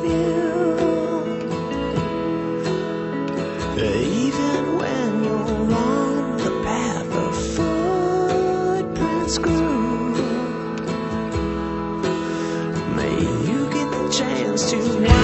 of you. Even when you're on the path of footprints grew, may you get the chance to